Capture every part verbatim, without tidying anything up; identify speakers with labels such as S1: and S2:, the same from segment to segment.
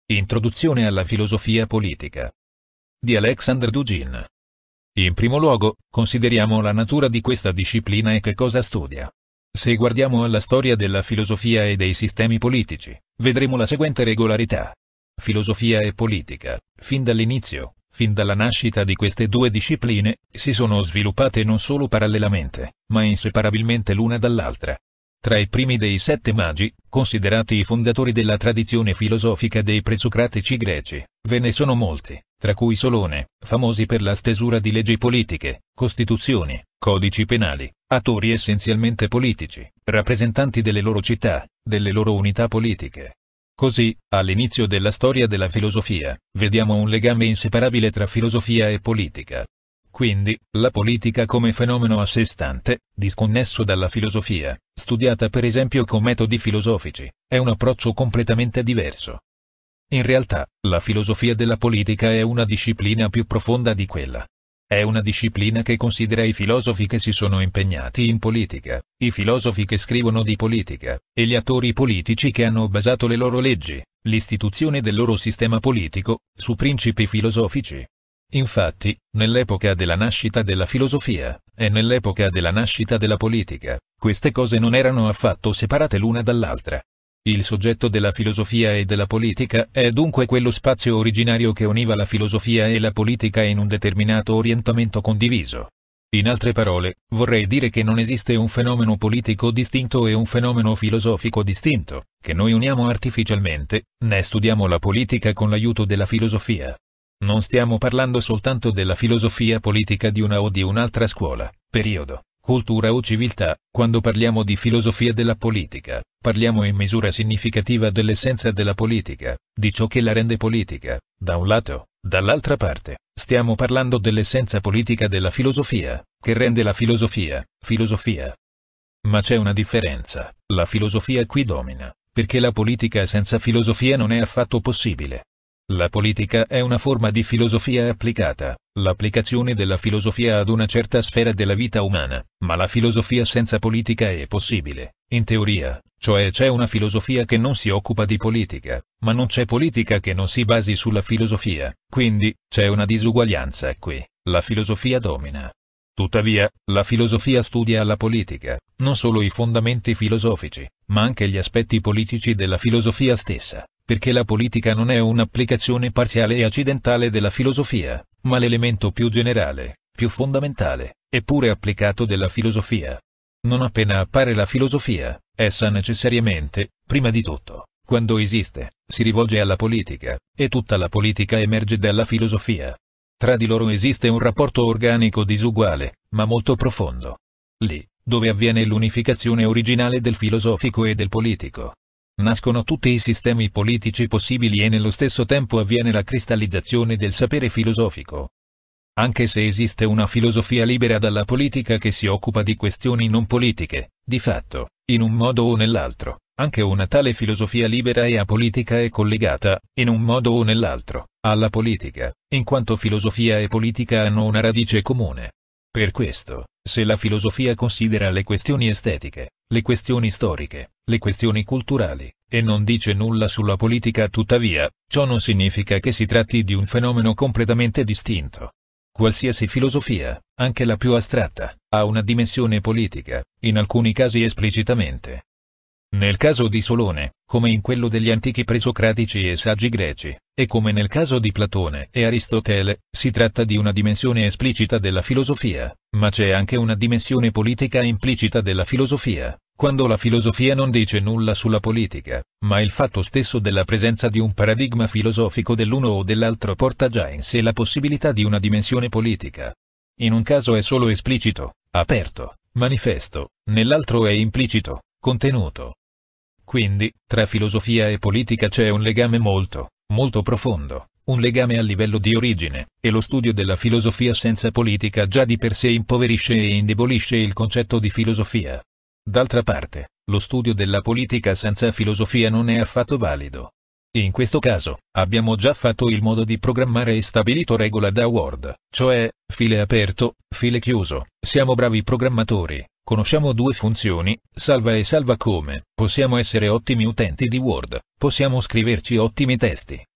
S1: Introduzione alla filosofia politica di Alexander Dugin. In primo luogo, consideriamo la natura di questa disciplina e che cosa studia. Se guardiamo alla storia della filosofia e dei sistemi politici, vedremo la seguente regolarità. Filosofia e politica, fin dall'inizio, fin dalla nascita di queste due discipline, si sono sviluppate non solo parallelamente, ma inseparabilmente l'una dall'altra. Tra i primi dei sette magi, considerati i fondatori della tradizione filosofica dei presocratici greci, ve ne sono molti, tra cui Solone, famosi per la stesura di leggi politiche, costituzioni, codici penali, attori essenzialmente politici, rappresentanti delle loro città, delle loro unità politiche. Così, all'inizio della storia della filosofia, vediamo un legame inseparabile tra filosofia e politica. Quindi, la politica come fenomeno a sé stante, disconnesso dalla filosofia, studiata per esempio con metodi filosofici, è un approccio completamente diverso. In realtà, la filosofia della politica è una disciplina più profonda di quella. È una disciplina che considera i filosofi che si sono impegnati in politica, i filosofi che scrivono di politica, e gli attori politici che hanno basato le loro leggi, l'istituzione del loro sistema politico, su principi filosofici. Infatti, nell'epoca della nascita della filosofia, e nell'epoca della nascita della politica, queste cose non erano affatto separate l'una dall'altra. Il soggetto della filosofia e della politica è dunque quello spazio originario che univa la filosofia e la politica in un determinato orientamento condiviso. In altre parole, vorrei dire che non esiste un fenomeno politico distinto e un fenomeno filosofico distinto, che noi uniamo artificialmente, né studiamo la politica con l'aiuto della filosofia. Non stiamo parlando soltanto della filosofia politica di una o di un'altra scuola, periodo, cultura o civiltà. Quando parliamo di filosofia della politica, parliamo in misura significativa dell'essenza della politica, di ciò che la rende politica, da un lato; dall'altra parte, stiamo parlando dell'essenza politica della filosofia, che rende la filosofia, filosofia. Ma c'è una differenza: la filosofia qui domina, perché la politica senza filosofia non è affatto possibile. La politica è una forma di filosofia applicata, l'applicazione della filosofia ad una certa sfera della vita umana, ma la filosofia senza politica è possibile, in teoria, cioè c'è una filosofia che non si occupa di politica, ma non c'è politica che non si basi sulla filosofia, quindi, c'è una disuguaglianza qui, la filosofia domina. Tuttavia, la filosofia studia la politica, non solo i fondamenti filosofici, ma anche gli aspetti politici della filosofia stessa. Perché la politica non è un'applicazione parziale e accidentale della filosofia, ma l'elemento più generale, più fondamentale, eppure applicato della filosofia. Non appena appare la filosofia, essa necessariamente, prima di tutto, quando esiste, si rivolge alla politica, e tutta la politica emerge dalla filosofia. Tra di loro esiste un rapporto organico disuguale, ma molto profondo. Lì, dove avviene l'unificazione originale del filosofico e del politico, nascono tutti i sistemi politici possibili e nello stesso tempo avviene la cristallizzazione del sapere filosofico. Anche se esiste una filosofia libera dalla politica che si occupa di questioni non politiche, di fatto, in un modo o nell'altro, anche una tale filosofia libera e apolitica è collegata, in un modo o nell'altro, alla politica, in quanto filosofia e politica hanno una radice comune. Per questo, se la filosofia considera le questioni estetiche, le questioni storiche, le questioni culturali, e non dice nulla sulla politica tuttavia, ciò non significa che si tratti di un fenomeno completamente distinto. Qualsiasi filosofia, anche la più astratta, ha una dimensione politica, in alcuni casi esplicitamente. Nel caso di Solone, come in quello degli antichi presocratici e saggi greci, e come nel caso di Platone e Aristotele, si tratta di una dimensione esplicita della filosofia, ma c'è anche una dimensione politica implicita della filosofia, quando la filosofia non dice nulla sulla politica, ma il fatto stesso della presenza di un paradigma filosofico dell'uno o dell'altro porta già in sé la possibilità di una dimensione politica. In un caso è solo esplicito, aperto, manifesto, nell'altro è implicito, contenuto. Quindi, tra filosofia e politica c'è un legame molto, molto profondo, un legame a livello di origine, e lo studio della filosofia senza politica già di per sé impoverisce e indebolisce il concetto di filosofia. D'altra parte, lo studio della politica senza filosofia non è affatto valido. In questo caso, abbiamo già fatto il modo di programmare e stabilito regola da Word, cioè, file aperto, file chiuso, siamo bravi programmatori. Conosciamo due funzioni, salva e salva come, possiamo essere ottimi utenti di Word, possiamo scriverci ottimi testi,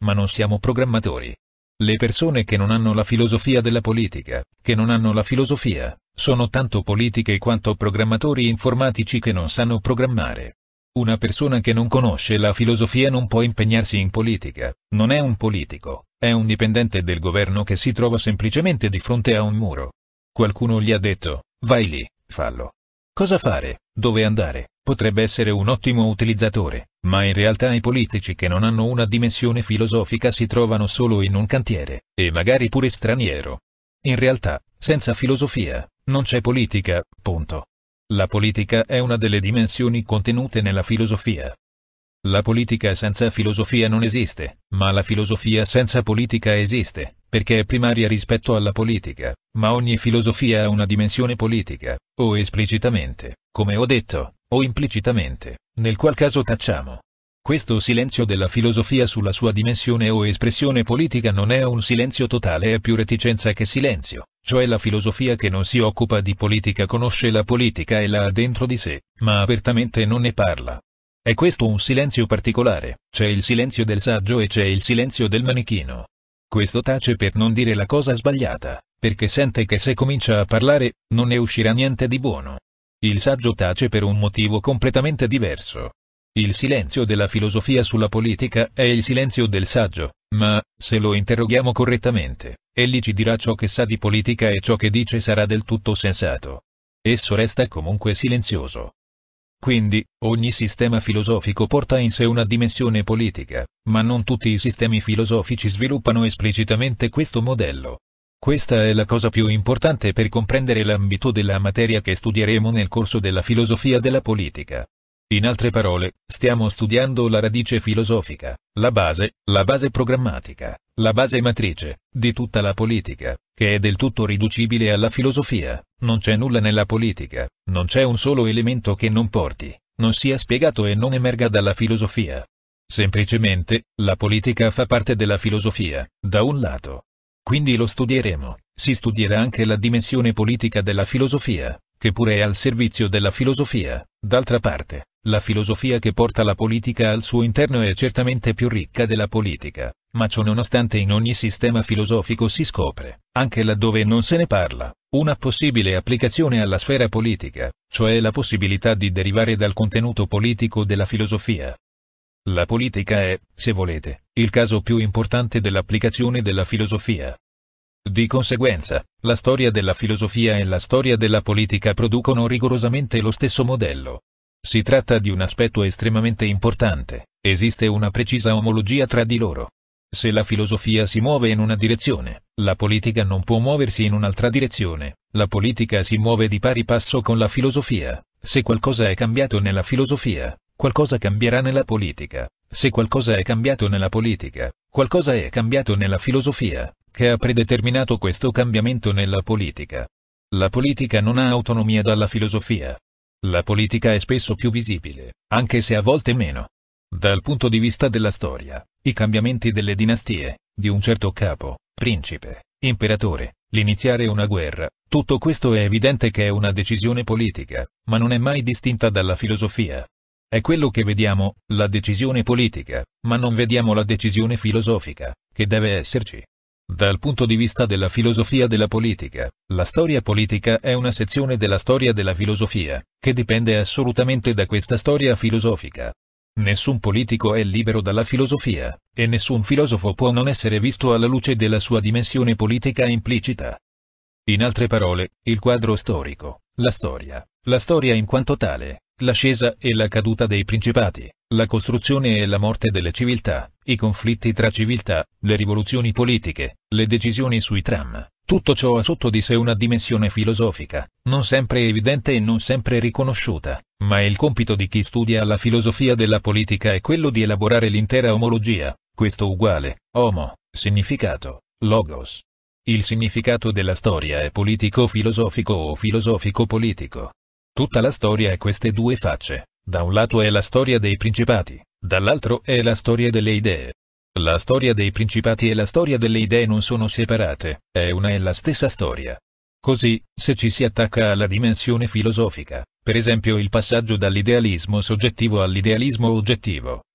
S1: ma non siamo programmatori. Le persone che non hanno la filosofia della politica, che non hanno la filosofia, sono tanto politiche quanto programmatori informatici che non sanno programmare. Una persona che non conosce la filosofia non può impegnarsi in politica, non è un politico, è un dipendente del governo che si trova semplicemente di fronte a un muro. Qualcuno gli ha detto, vai lì, fallo. Cosa fare, dove andare? Potrebbe essere un ottimo utilizzatore, ma in realtà i politici che non hanno una dimensione filosofica si trovano solo in un cantiere, e magari pure straniero. In realtà, senza filosofia, non c'è politica, punto. La politica è una delle dimensioni contenute nella filosofia. La politica senza filosofia non esiste, ma la filosofia senza politica esiste, perché è primaria rispetto alla politica, ma ogni filosofia ha una dimensione politica, o esplicitamente, come ho detto, o implicitamente, nel qual caso tacciamo. Questo silenzio della filosofia sulla sua dimensione o espressione politica non è un silenzio totale, è più reticenza che silenzio, cioè la filosofia che non si occupa di politica conosce la politica e la ha dentro di sé, ma apertamente non ne parla. È questo un silenzio particolare, c'è il silenzio del saggio e c'è il silenzio del manichino. Questo tace per non dire la cosa sbagliata, perché sente che se comincia a parlare, non ne uscirà niente di buono. Il saggio tace per un motivo completamente diverso. Il silenzio della filosofia sulla politica è il silenzio del saggio, ma, se lo interroghiamo correttamente, egli ci dirà ciò che sa di politica e ciò che dice sarà del tutto sensato. Esso resta comunque silenzioso. Quindi, ogni sistema filosofico porta in sé una dimensione politica, ma non tutti i sistemi filosofici sviluppano esplicitamente questo modello. Questa è la cosa più importante per comprendere l'ambito della materia che studieremo nel corso della filosofia della politica. In altre parole, stiamo studiando la radice filosofica, la base, la base programmatica, la base matrice, di tutta la politica, che è del tutto riducibile alla filosofia. Non c'è nulla nella politica, non c'è un solo elemento che non porti, non sia spiegato e non emerga dalla filosofia. Semplicemente, la politica fa parte della filosofia, da un lato. Quindi lo studieremo, si studierà anche la dimensione politica della filosofia, che pure è al servizio della filosofia. D'altra parte, la filosofia che porta la politica al suo interno è certamente più ricca della politica, ma ciò nonostante in ogni sistema filosofico si scopre, anche laddove non se ne parla, una possibile applicazione alla sfera politica, cioè la possibilità di derivare dal contenuto politico della filosofia. La politica è, se volete, il caso più importante dell'applicazione della filosofia. Di conseguenza, la storia della filosofia e la storia della politica producono rigorosamente lo stesso modello. Si tratta di un aspetto estremamente importante, esiste una precisa omologia tra di loro. Se la filosofia si muove in una direzione, la politica non può muoversi in un'altra direzione, la politica si muove di pari passo con la filosofia. Se qualcosa è cambiato nella filosofia, qualcosa cambierà nella politica. Se qualcosa è cambiato nella politica, qualcosa è cambiato nella filosofia, che ha predeterminato questo cambiamento nella politica. La politica non ha autonomia dalla filosofia. La politica è spesso più visibile, anche se a volte meno. Dal punto di vista della storia, i cambiamenti delle dinastie, di un certo capo, principe, imperatore, l'iniziare una guerra, tutto questo è evidente che è una decisione politica, ma non è mai distinta dalla filosofia. È quello che vediamo, la decisione politica, ma non vediamo la decisione filosofica, che deve esserci. Dal punto di vista della filosofia della politica, la storia politica è una sezione della storia della filosofia, che dipende assolutamente da questa storia filosofica. Nessun politico è libero dalla filosofia, e nessun filosofo può non essere visto alla luce della sua dimensione politica implicita. In altre parole, il quadro storico, la storia, la storia in quanto tale, l'ascesa e la caduta dei principati, la costruzione e la morte delle civiltà, i conflitti tra civiltà, le rivoluzioni politiche, le decisioni sui tram, tutto ciò ha sotto di sé una dimensione filosofica, non sempre evidente e non sempre riconosciuta, ma il compito di chi studia la filosofia della politica è quello di elaborare l'intera omologia, questo uguale, homo, significato, logos. Il significato della storia è politico-filosofico o filosofico-politico. Tutta la storia è queste due facce, da un lato è la storia dei principati, dall'altro è la storia delle idee. La storia dei principati e la storia delle idee non sono separate, è una e la stessa storia. Così, se ci si attacca alla dimensione filosofica, per esempio il passaggio dall'idealismo soggettivo all'idealismo oggettivo,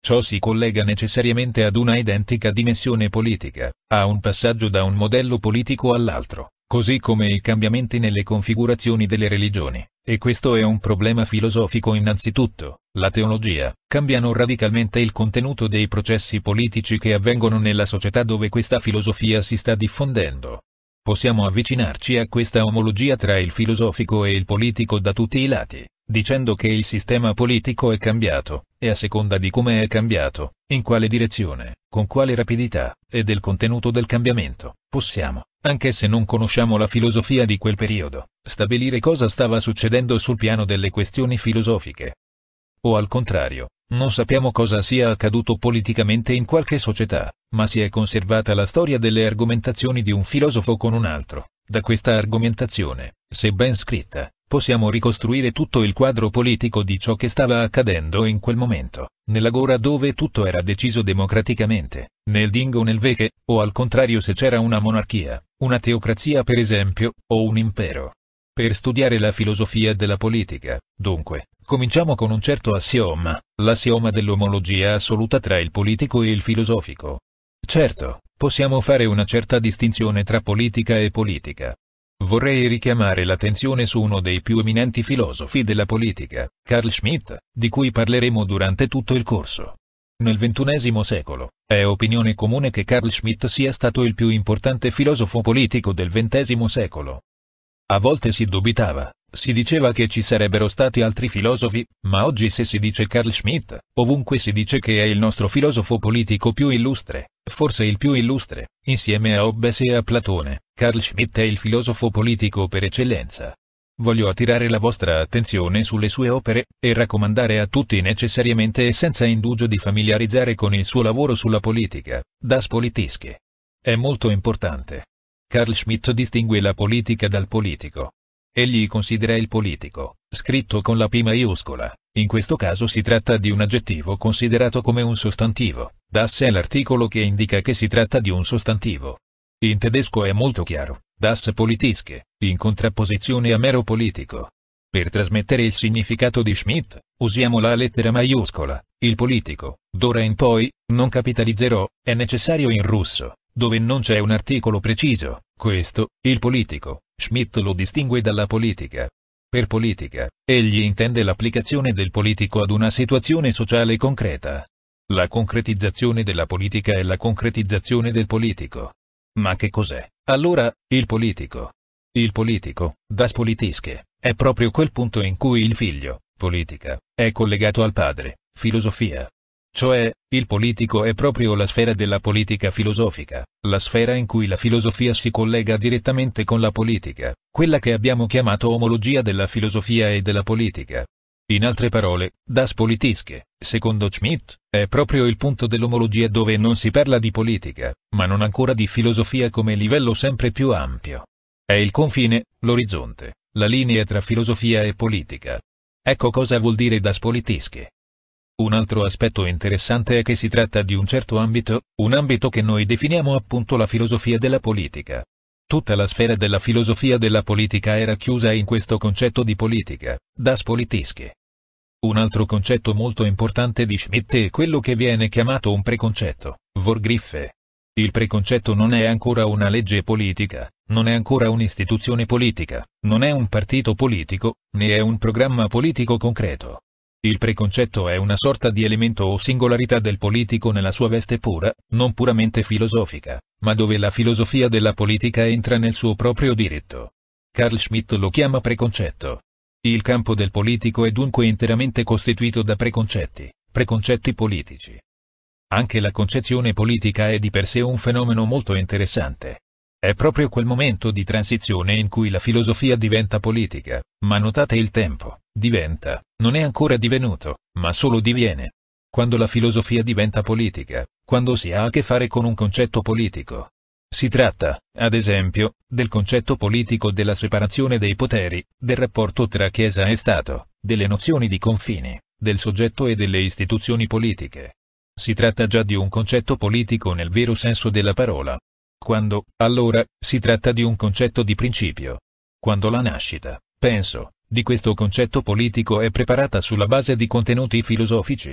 S1: Ciò si collega necessariamente ad una identica dimensione politica, a un passaggio da un modello politico all'altro, così come i cambiamenti nelle configurazioni delle religioni, e questo è un problema filosofico innanzitutto. La teologia cambiano radicalmente il contenuto dei processi politici che avvengono nella società dove questa filosofia si sta diffondendo. Possiamo avvicinarci a questa omologia tra il filosofico e il politico da tutti i lati, dicendo che il sistema politico è cambiato, e a seconda di come è cambiato, in quale direzione, con quale rapidità, e del contenuto del cambiamento, possiamo, anche se non conosciamo la filosofia di quel periodo, stabilire cosa stava succedendo sul piano delle questioni filosofiche. O al contrario, non sappiamo cosa sia accaduto politicamente in qualche società, ma si è conservata la storia delle argomentazioni di un filosofo con un altro. Da questa argomentazione, se ben scritta, possiamo ricostruire tutto il quadro politico di ciò che stava accadendo in quel momento, nell'agora dove tutto era deciso democraticamente, nel Ding o nel Veke, o al contrario se c'era una monarchia, una teocrazia per esempio, o un impero. Per studiare la filosofia della politica, dunque, cominciamo con un certo assioma, l'assioma dell'omologia assoluta tra il politico e il filosofico. Certo, possiamo fare una certa distinzione tra politica e politica. Vorrei richiamare l'attenzione su uno dei più eminenti filosofi della politica, Carl Schmitt, di cui parleremo durante tutto il corso. Nel ventunesimo secolo, è opinione comune che Carl Schmitt sia stato il più importante filosofo politico del ventesimo secolo. A volte si dubitava, si diceva che ci sarebbero stati altri filosofi, ma oggi se si dice Carl Schmitt, ovunque si dice che è il nostro filosofo politico più illustre, forse il più illustre, insieme a Hobbes e a Platone. Carl Schmitt è il filosofo politico per eccellenza. Voglio attirare la vostra attenzione sulle sue opere, e raccomandare a tutti necessariamente e senza indugio di familiarizzare con il suo lavoro sulla politica, Das Politische. È molto importante. Carl Schmitt distingue la politica dal politico. Egli considera il politico, scritto con la P maiuscola, in questo caso si tratta di un aggettivo considerato come un sostantivo, das è l'articolo che indica che si tratta di un sostantivo. In tedesco è molto chiaro, das Politische, in contrapposizione a mero politico. Per trasmettere il significato di Schmitt, usiamo la lettera maiuscola, il politico. D'ora in poi, non capitalizzerò, è necessario in russo, dove non c'è un articolo preciso, questo, il politico, Schmitt lo distingue dalla politica. Per politica, egli intende l'applicazione del politico ad una situazione sociale concreta. La concretizzazione della politica è la concretizzazione del politico. Ma che cos'è, allora, il politico? Il politico, das Politische, è proprio quel punto in cui il figlio, politica, è collegato al padre, filosofia. Cioè, il politico è proprio la sfera della politica filosofica, la sfera in cui la filosofia si collega direttamente con la politica, quella che abbiamo chiamato omologia della filosofia e della politica. In altre parole, das Politische, secondo Schmitt, è proprio il punto dell'omologia dove non si parla di politica, ma non ancora di filosofia come livello sempre più ampio. È il confine, l'orizzonte, la linea tra filosofia e politica. Ecco cosa vuol dire das Politische. Un altro aspetto interessante è che si tratta di un certo ambito, un ambito che noi definiamo appunto la filosofia della politica. Tutta la sfera della filosofia della politica era chiusa in questo concetto di politica, das Politische. Un altro concetto molto importante di Schmitt è quello che viene chiamato un preconcetto, Vorgriffe. Il preconcetto non è ancora una legge politica, non è ancora un'istituzione politica, non è un partito politico, né è un programma politico concreto. Il preconcetto è una sorta di elemento o singolarità del politico nella sua veste pura, non puramente filosofica, ma dove la filosofia della politica entra nel suo proprio diritto. Carl Schmitt lo chiama preconcetto. Il campo del politico è dunque interamente costituito da preconcetti, preconcetti politici. Anche la concezione politica è di per sé un fenomeno molto interessante. È proprio quel momento di transizione in cui la filosofia diventa politica, ma notate il tempo, diventa, non è ancora divenuto, ma solo diviene. Quando la filosofia diventa politica, quando si ha a che fare con un concetto politico. Si tratta, ad esempio, del concetto politico della separazione dei poteri, del rapporto tra Chiesa e Stato, delle nozioni di confini, del soggetto e delle istituzioni politiche. Si tratta già di un concetto politico nel vero senso della parola. Quando, allora, si tratta di un concetto di principio. Quando la nascita, penso, di questo concetto politico è preparata sulla base di contenuti filosofici.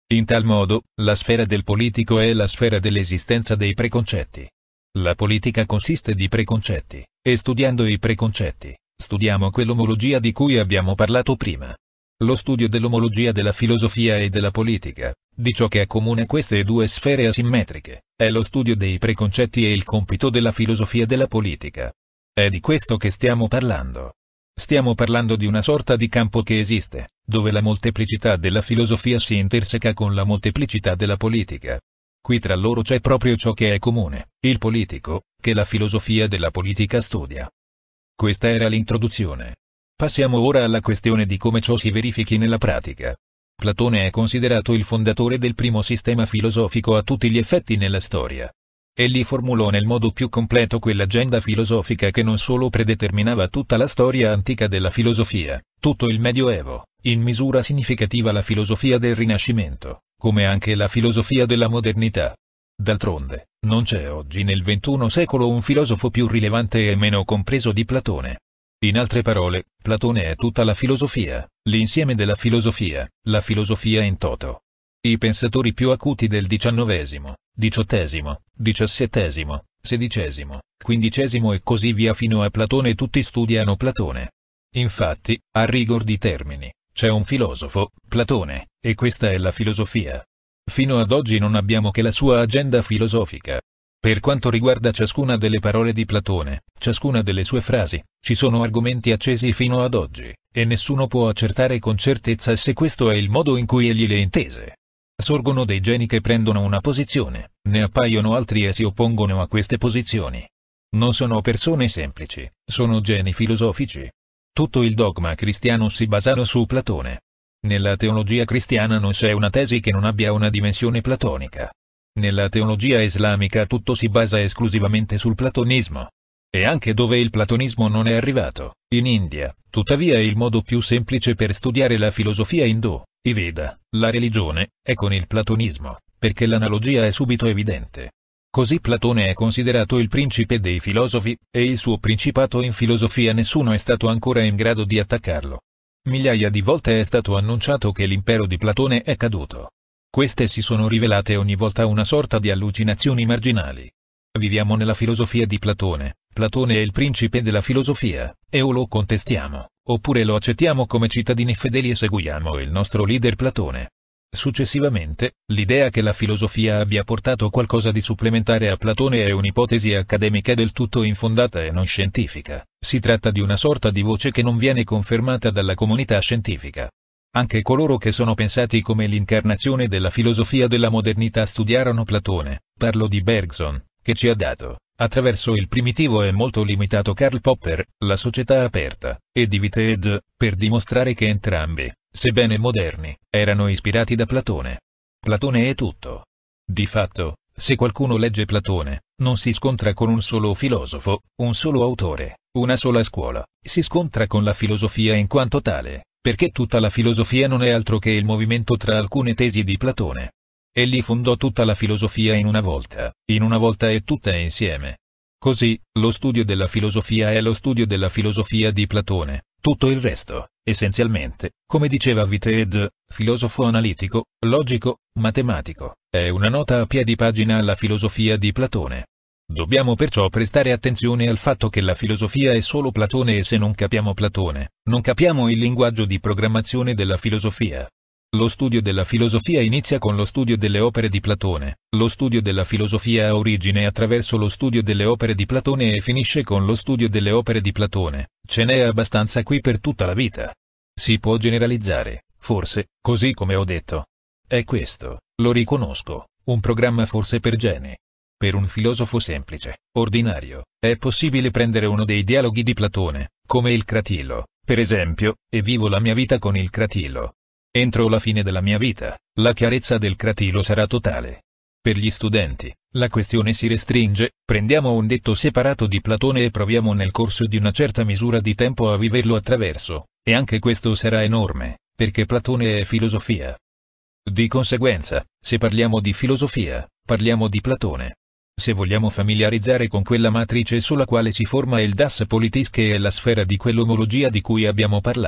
S1: In tal modo, la sfera del politico è la sfera dell'esistenza dei preconcetti. La politica consiste di preconcetti, e studiando i preconcetti, studiamo quell'omologia di cui abbiamo parlato prima. Lo studio dell'omologia della filosofia e della politica, di ciò che è comune a queste due sfere asimmetriche, è lo studio dei preconcetti e il compito della filosofia della politica. È di questo che stiamo parlando. Stiamo parlando di una sorta di campo che esiste, dove la molteplicità della filosofia si interseca con la molteplicità della politica. Qui tra loro c'è proprio ciò che è comune, il politico, che la filosofia della politica studia. Questa era l'introduzione. Passiamo ora alla questione di come ciò si verifichi nella pratica. Platone è considerato il fondatore del primo sistema filosofico a tutti gli effetti nella storia. Egli formulò nel modo più completo quell'agenda filosofica che non solo predeterminava tutta la storia antica della filosofia, tutto il Medioevo, in misura significativa la filosofia del Rinascimento, come anche la filosofia della modernità. D'altronde, non c'è oggi nel ventunesimo secolo un filosofo più rilevante e meno compreso di Platone. In altre parole, Platone è tutta la filosofia, l'insieme della filosofia, la filosofia in toto. I pensatori più acuti del diciannovesimo, diciottesimo, diciassettesimo, sedicesimo, quindicesimo e così via fino a Platone tutti studiano Platone. Infatti, a rigor di termini, c'è un filosofo, Platone, e questa è la filosofia. Fino ad oggi non abbiamo che la sua agenda filosofica. Per quanto riguarda ciascuna delle parole di Platone, ciascuna delle sue frasi, ci sono argomenti accesi fino ad oggi, e nessuno può accertare con certezza se questo è il modo in cui egli le intese. Sorgono dei geni che prendono una posizione, ne appaiono altri e si oppongono a queste posizioni. Non sono persone semplici, sono geni filosofici. Tutto il dogma cristiano si basa su Platone. Nella teologia cristiana non c'è una tesi che non abbia una dimensione platonica. Nella teologia islamica tutto si basa esclusivamente sul platonismo. E anche dove il platonismo non è arrivato, in India, tuttavia il modo più semplice per studiare la filosofia indù, i Veda, la religione, è con il platonismo, perché l'analogia è subito evidente. Così Platone è considerato il principe dei filosofi, e il suo principato in filosofia nessuno è stato ancora in grado di attaccarlo. Migliaia di volte è stato annunciato che l'impero di Platone è caduto. Queste si sono rivelate ogni volta una sorta di allucinazioni marginali. Viviamo nella filosofia di Platone, Platone è il principe della filosofia, e o lo contestiamo, oppure lo accettiamo come cittadini fedeli e seguiamo il nostro leader Platone. Successivamente, l'idea che la filosofia abbia portato qualcosa di supplementare a Platone è un'ipotesi accademica del tutto infondata e non scientifica. Si tratta di una sorta di voce che non viene confermata dalla comunità scientifica. Anche coloro che sono pensati come l'incarnazione della filosofia della modernità studiarono Platone, parlo di Bergson, che ci ha dato, attraverso il primitivo e molto limitato Karl Popper, la società aperta, e di Whitehead, per dimostrare che entrambi, sebbene moderni, erano ispirati da Platone. Platone è tutto. Di fatto, se qualcuno legge Platone, non si scontra con un solo filosofo, un solo autore, una sola scuola, si scontra con la filosofia in quanto tale, perché tutta la filosofia non è altro che il movimento tra alcune tesi di Platone. Egli fondò tutta la filosofia in una volta, in una volta e tutta insieme. Così, lo studio della filosofia è lo studio della filosofia di Platone, tutto il resto, essenzialmente, come diceva Whitehead, filosofo analitico, logico, matematico, è una nota a piedi pagina alla filosofia di Platone. Dobbiamo perciò prestare attenzione al fatto che la filosofia è solo Platone e se non capiamo Platone, non capiamo il linguaggio di programmazione della filosofia. Lo studio della filosofia inizia con lo studio delle opere di Platone, lo studio della filosofia ha origine attraverso lo studio delle opere di Platone e finisce con lo studio delle opere di Platone, ce n'è abbastanza qui per tutta la vita. Si può generalizzare, forse, così come ho detto. È questo, lo riconosco, un programma forse per geni. Per un filosofo semplice, ordinario, è possibile prendere uno dei dialoghi di Platone, come il Cratilo, per esempio, e vivo la mia vita con il Cratilo. Entro la fine della mia vita, la chiarezza del Cratilo sarà totale. Per gli studenti, la questione si restringe, prendiamo un detto separato di Platone e proviamo nel corso di una certa misura di tempo a viverlo attraverso, e anche questo sarà enorme, perché Platone è filosofia. Di conseguenza, se parliamo di filosofia, parliamo di Platone. Se vogliamo familiarizzare con quella matrice sulla quale si forma il Das Politis che è la sfera di quell'omologia di cui abbiamo parlato,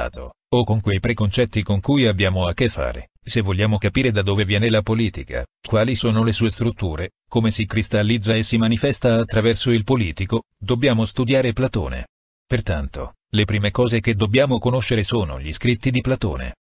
S1: o con quei preconcetti con cui abbiamo a che fare. Se vogliamo capire da dove viene la politica, quali sono le sue strutture, come si cristallizza e si manifesta attraverso il politico, dobbiamo studiare Platone. Pertanto, le prime cose che dobbiamo conoscere sono gli scritti di Platone.